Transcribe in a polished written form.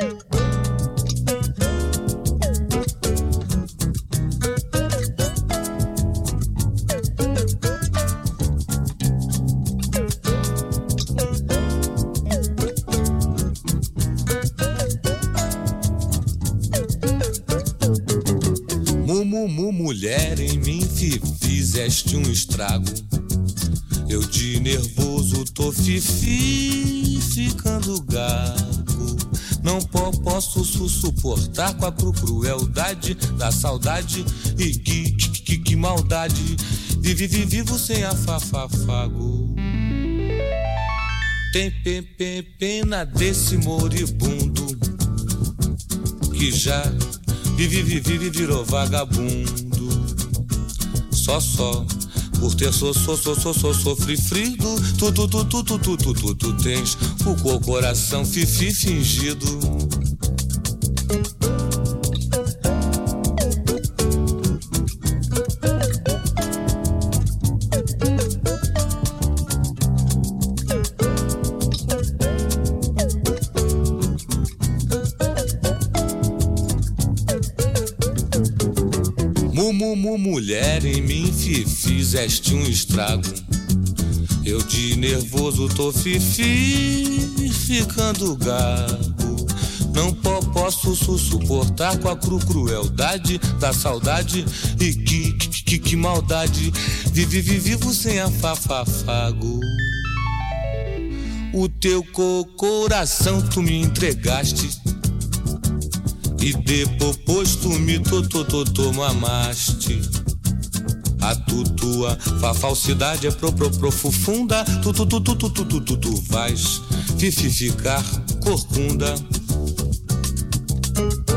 Mulher, em mim fizeste um estrago. Eu de nervoso tô ficando gago. Não posso suportar com a crueldade da saudade. E que maldade. Vivo sem afafago. Tem pena desse moribundo que já virou vagabundo. Só por ter sofrido. Tu tens o coração fingido. Mulher, em mim fizeste um estrago. Eu de nervoso tô ficando gago. Não posso suportar com a crueldade da saudade. E que maldade. Vivo sem afafago. O teu coração tu me entregaste. E depois tu me mamaste. A tua falsidade é profunda. Tu vais ficar corcunda.